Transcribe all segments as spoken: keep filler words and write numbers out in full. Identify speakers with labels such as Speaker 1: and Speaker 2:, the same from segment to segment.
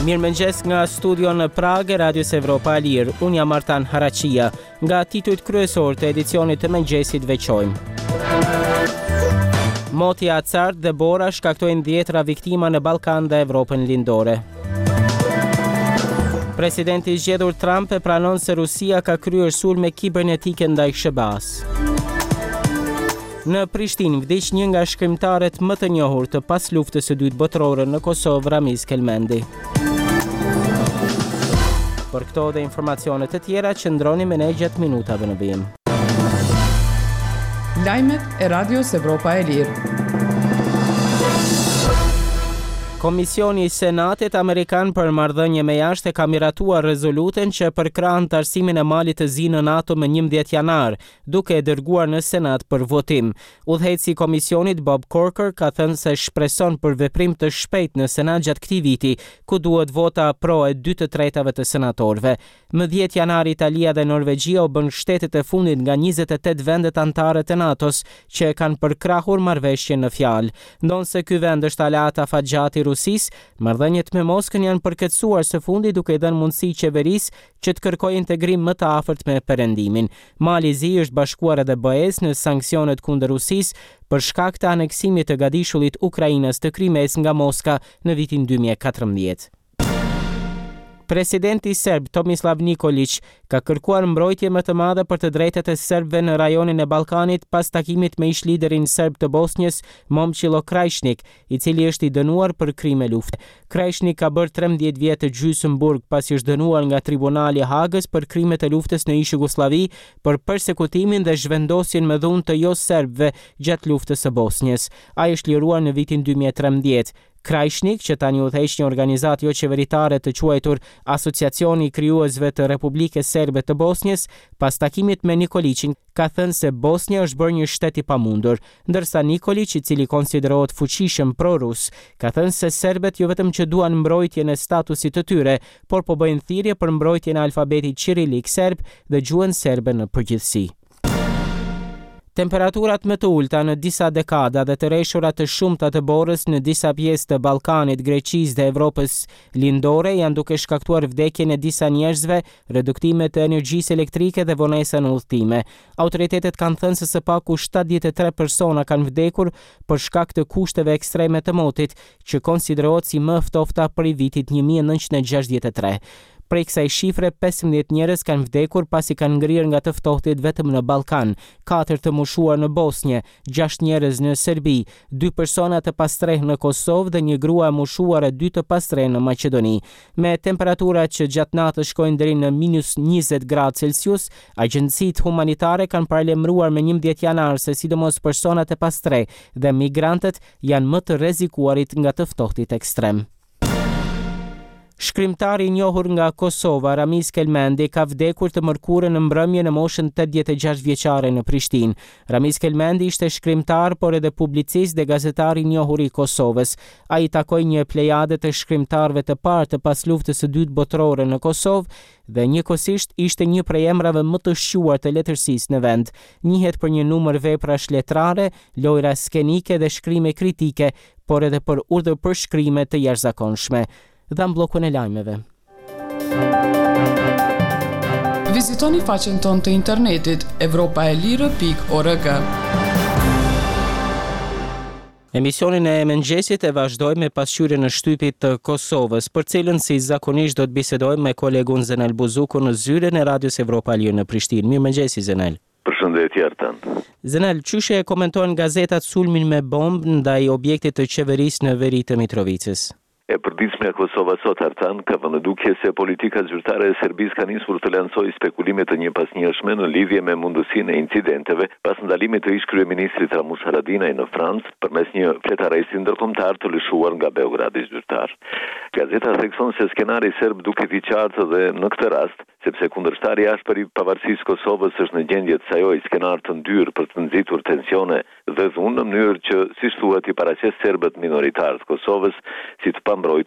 Speaker 1: Mirëmëngjes nga studio në Prag, Radios Evropa e Lirë. Unë jam Artan Harachia. Nga titujt kryesor të edicionit të mëngjesit veçojmë. Motja Cart dhe Bora shkaktojnë dhjetra viktima në Ballkan dhe Evropën lindore. Presidenti i zgjedhur Trump e pranon se Rusia ka kryer sulme kibernetike ndaj Shebas. Në Prishtinë vdiq një nga shkrimtarët më të njohur të pas luftës së dytë botërore në Kosovë, Ramiz Kelmendi. Për këto dhe informacionet të tjera, qëndroni me ne gjatë minutave në vijim.
Speaker 2: Lajmet e Radios Evropa e Lirë.
Speaker 1: Komisioni i Senatit Amerikan për marrëdhënie me jashtë ka miratuar rezolutën që përkran tarsimin e malit të zi në NATO më njëmbëdhjetë janar, duke e dërguar në Senat për votim. Udhëheqësi i komisionit Bob Corker ka thënë se shpreson për veprim të shpejtë në Senat gjatë këtij viti, ku duhet vota pro e dy të tretave të senatorëve. Më dhjetë janar Italia dhe Norvegjia u bën shtetet e fundit nga njëzet e tetë vendet anëtare të NATO-s që kanë përkrahur marrëveshjen në fjalë. Ndonse ky vend është aleat afatgjat i Rusisë, marrëdhëniet me Moskën janë përkatësuar së fundi duke i dhënë mundësi qeverisë që të kërkojë integrim më të afërt me Perëndimin. Mali i Zi është bashkuar edhe B E-s në sanksionet kundër Rusisë për shkak të aneksimit të gadishullit Ukrainës të Krimes nga Moska në vitin dy mijë e katërmbëdhjetë. Presidenti serb Tomislav Nikolić ka kërkuar mbrojtje më të madhe për të drejtat e serbëve në rajonin e Ballkanit pas takimit me ish-liderin serb të Bosnjës, Momčilo Krajišnik, i cili është i dënuar për krime lufte. Krajišnik ka bërë trembëdhjetë vjet të gjysmë burg pasi është dënuar nga Tribunali i Hagës për krimet e luftës në ish-Jugosllavi, për persekutimin dhe zhvendosjen me dhunë të jo serbëve gjatë luftës së Bosnjës. Ai është liruar në vitin dy mijë e trembëdhjetë. Krajišnik, që tani udhëheq një organizatë jo qeveritare të quajtur Asociacioni i Krijuesve të Republikës Serbe të Bosnjës, pas takimit me Nikolićin, ka thënë se Bosnja është bërë një shtet i pamundur, ndërsa Nikolić, i cili konsiderohet fuqishëm pro-rus, ka thënë se serbët jo vetëm që duan mbrojtjen e statusit të tyre, por po bëjnë thirrje për mbrojtjen e alfabetit qirilik serb dhe gjuhën serbe në përgjithësi. Temperaturat më të ulta në disa dekada dhe të rreshurat të shumta të borës në disa pjesë të Ballkanit, Greqisë dhe Evropës lindore janë duke shkaktuar vdekjen e disa njerëzve, reduktime të energjisë elektrike dhe vonesa në udhëtime. Autoritetet kanë thënë se së paku shtatëdhjetë e tre persona kanë vdekur për shkak të kushteve ekstreme të motit, që konsiderohet si më ftofta prej vitit një mijë e nëntëqind e gjashtëdhjetë e tre. Prej kësaj shifre, pesëmbëdhjetë njerëz kanë vdekur pasi kanë ngrirë nga të ftohtit vetëm në Ballkan, katër të moshuar në Bosnjë, gjashtë njerëz në Serbi, dy persona të pastrehë në Kosovë dhe një grua e moshuar e dy të pastrehë në Maqedoni. Me temperaturat që gjatë natës shkojnë deri në minus njëzet gradë Celsius, agjencitë humanitare kanë paralajmëruar me njëmbëdhjetë janar se sidomos personat e pastrehë dhe migrantët janë më të rrezikuarit nga të ftohtit ekstrem. Shkrimtari i njohur nga Kosova, Ramiz Kelmendi, ka vdekur të mërkurën në mbrëmje në moshën tetëdhjetë e gjashtë vjeçare në Prishtinë. Ramiz Kelmendi ishte shkrimtar, por edhe publicist dhe gazetar i njohur i Kosovës. Ai takoi një plejade të shkrimtarëve të parë të pas luftës së dytë botërore në Kosovë dhe njëkohësisht ishte një prej emrave më të shquar të letërsisë në vend. Njihet për një numër veprash letrare, lojra skenike dhe shkrime kritike, por edhe për urdhër për shkrime të jashtëzakonshme. Dhe në blokun e lajmeve.
Speaker 2: Vizitoni faqen tonë të internetit evropaelire pikë org.
Speaker 1: Emisionin e mëngjesit e vazhdojmë me pasqyrjen e shtypit të Kosovës, për cilën si zakonisht do të bisedojmë me kolegun Zenel Buzuku në zyrën e Radios Evropa e Lirë në Prishtinë. Mirëmëngjesi Zenel.
Speaker 3: Përshëndetje Artan.
Speaker 1: Zenel, çështja e komentojnë gazetat sulmin me bombë ndaj objektit të qeverisë në veri të Mitrovicës.
Speaker 3: E përditshmja Kosova sot, Artan, ka vënë dukje se politika zyrtare e Serbisë ka nisur të lansojë spekulime të njëpasnjëshme në lidhje me mundësinë e incidenteve pas ndalimit të ish kryeministrit Ramush Haradinaj në Francë përmes një fletaresti ndërkombëtar të lëshuar nga Beogradi zyrtar. Gazeta thekson se skenari serb duket i qartë dhe në këtë rast, sepse kundërshtari jashtë i pavarësisë Kosovës është në gjendje të sajoj skenar të ndyrë për të nxitur tensione dhe dhunë në mënyrë që, siç thuhet, i paraqes serbët minoritarë të Kosovës si të pambrojtur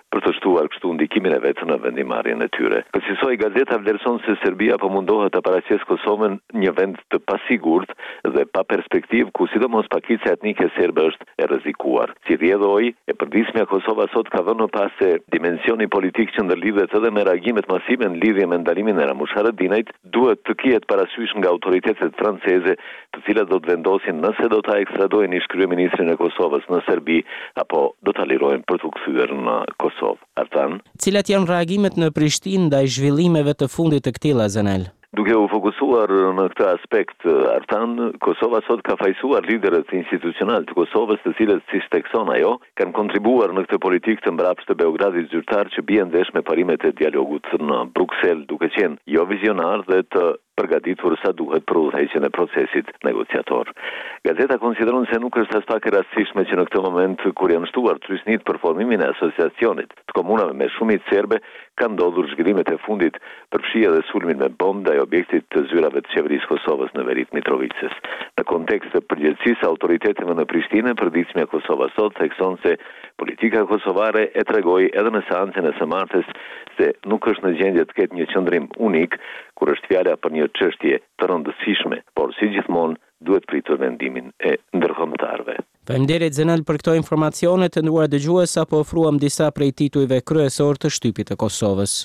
Speaker 3: për të shtuar kështu ndikimin e vet në vendimarrjen e tyre. Përgjithësoj, gazeta vlerëson se Serbia po mundohet të paraqesë Kosovën një vend të pasigurt dhe pa perspektivë, ku sidomos pakicja etnike serbe është e rrezikuar. Si rrjedhoi, e përditshmja Kosova sot ka vënë pas se dimensioni politik që ndërlidhet edhe me reagimet masive në lidhje me ndalimin e Ramush Haradinajt duhet të kihet parasysh nga autoritetet franceze, të cilat do të vendosin nëse do ta ekstradojnë ish kryeministrin e Kosovës në Serbi apo do ta lirojnë për të kthyer në Kosovë. Artan,
Speaker 1: cilat janë reagimet në Prishtinë ndaj zhvillimeve të fundit të këtij Zanel?
Speaker 3: Duke u fokusuar në këtë aspekt, Artan, Kosova sot ka fajsuar liderët institucional të Kosovës, të cilët, siç thekson ajo, kanë kontribuar në këtë politikë të mbrapsht të Beogradit zyrtar që bien ndesh me parimet e dialogut në Bruksel, duke qenë jo vizionar dhe të përgatitur sa duhet për udhëheqjen e procesit negociator. Gazeta konsideron se nuk është as pak e rastësishme që në këtë moment, kur janë shtuar trysnit për formimin e asociacionit të komunave me shumicë serbe, kanë ndodhur zhvillimet e fundit për fshija dhe sulmin me bombë ndaj objektit të zyrave të qeverisë Kosovës në veri të Mitrovicës. Në kontekst të përgjegjësisë autoriteteve në Prishtinë, përditshmja Kosova sot thekson se politika kosovare e tregoi edhe në seancën e së martes se nuk është në gjendje të ketë një qëndrim unik kur është fjala për një çështje të rëndësishme, por si gjithmonë duhet pritur vendimin e ndërkombëtarëve.
Speaker 1: Faleminderit Zanel për këto informacione. Të nderuar dëgjues, apo ofruam disa prej titujve kryesor të shtypit të Kosovës.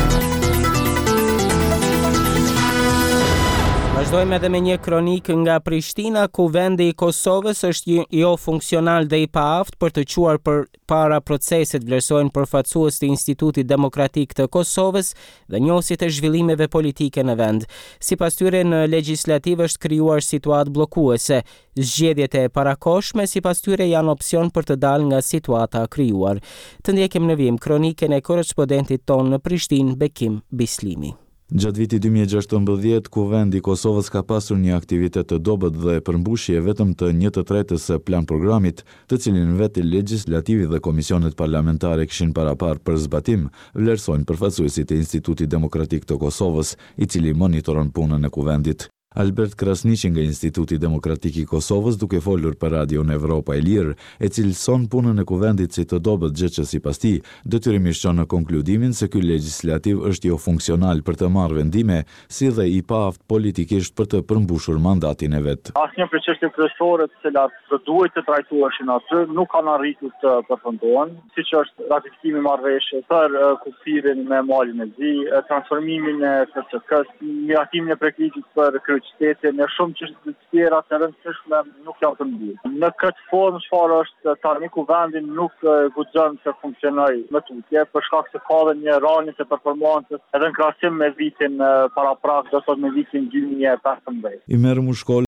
Speaker 1: Vazhdojmë edhe me një kronik nga Prishtina, ku vendi i Kosovës është jo funksional dhe i paaft për të quar për para proceset, vlerësojnë përfaqësues të Institutit Demokratik të Kosovës dhe njohësit e zhvillimeve politike në vend. Sipas tyre, në legjislativë është krijuar situatë bllokuese. Zgjedhjet e parakohshme sipas tyre janë opsion për të dalë nga situata krijuar. Të ndjekim në vim kronikën e korrespondentit ton në Prishtinë, Bekim Bislimi.
Speaker 4: Gjatë vitit dy mijë e gjashtëmbëdhjetë, ku vendi i Kosovës ka pasur një aktivitet të dobët dhe përmbushje vetëm të një të tretës së plan programit, të cilin veti legislativi dhe komisionet parlamentare kishin parapar për zbatim, vlerësojnë përfaqësuesit e Institutit Demokratik të Kosovës, i cili monitoron punën e kuvendit. Albert Krasniqi nga Instituti Demokratik i Kosovës, duke folur për radion Evropa e Lirë, e cilëson punën e kuvendit si të dobët, gjë që sipas tij detyrimisht çon në konkludimin se ky legjislativ është jo funksional për të marrë vendime, si dhe i paaft politikisht për të përmbushur mandatin e vet.
Speaker 5: Asnjë prej çështjeve kryesore të cilat do duhet të trajtoheshin aty nuk kanë arritur të përfundohen, siç është ratifikimi i marrëveshjes për kufirin me Malin e Zi, transformimin e K C K-s, miratimin e projektit për qytetin, në shumë çështje të tjera të rëndësishme nuk janë të mbyllur. Në këtë formë çfarë është tani kuvendi nuk guxon të funksionojë më tutje për shkak se ka dhe një rënje të performancës edhe në krahasim me vitin paraprak, do të thotë me vitin dy mijë e pesëmbëdhjetë.
Speaker 4: I merr mu shkollë